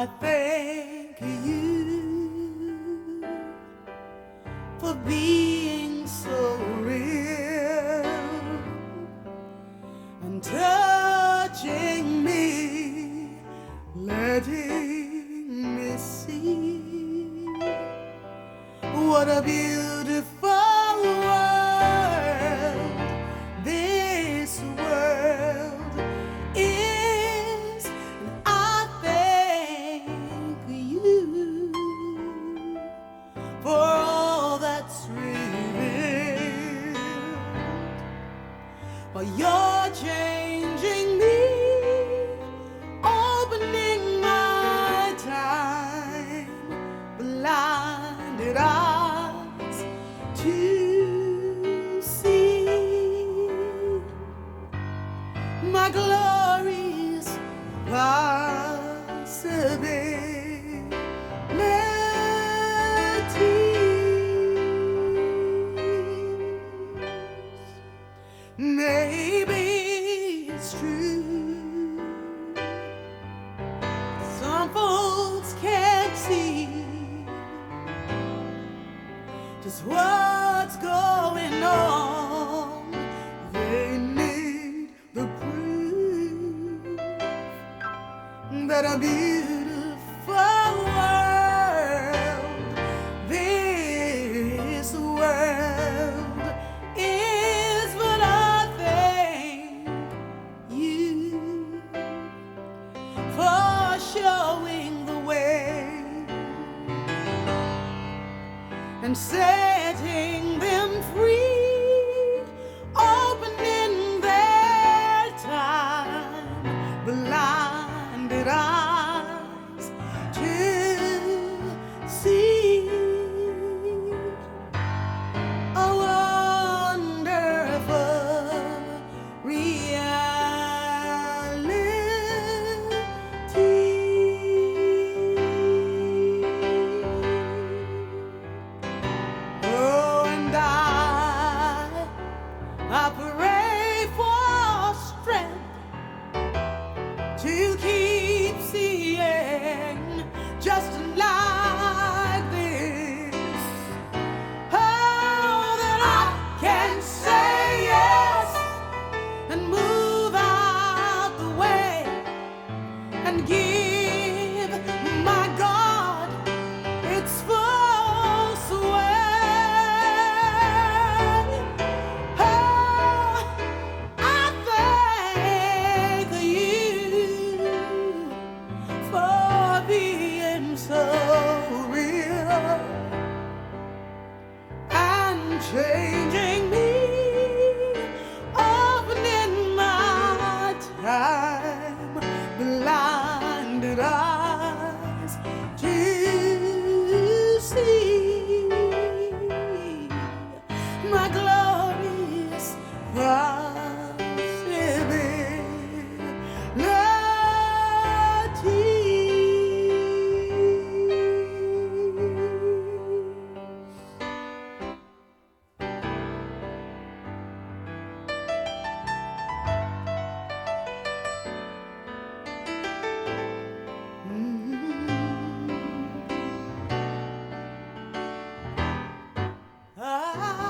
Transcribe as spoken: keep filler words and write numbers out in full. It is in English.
I thank you for being so real and touching me, letting me see what a beautiful world this world is. And I thank you for all that's revealed. While you're changing me, opening my time-blinded eyes to see my glorious possibilities. Maybe it's true, some folks can't see just what's going on. They need the proof that a beautiful world, this world is. But I thank you for showing the way and setting them free, opening their time-blinded eyes to see a wonderful reality. Oh, and I, I pray for strength to keep seeing just like this. Oh, that I can say yes and move out the way and give my God its full sway. Oh, I thank you for being so real and changing me, opening my time-blinded eyes to see my glorious possibilities.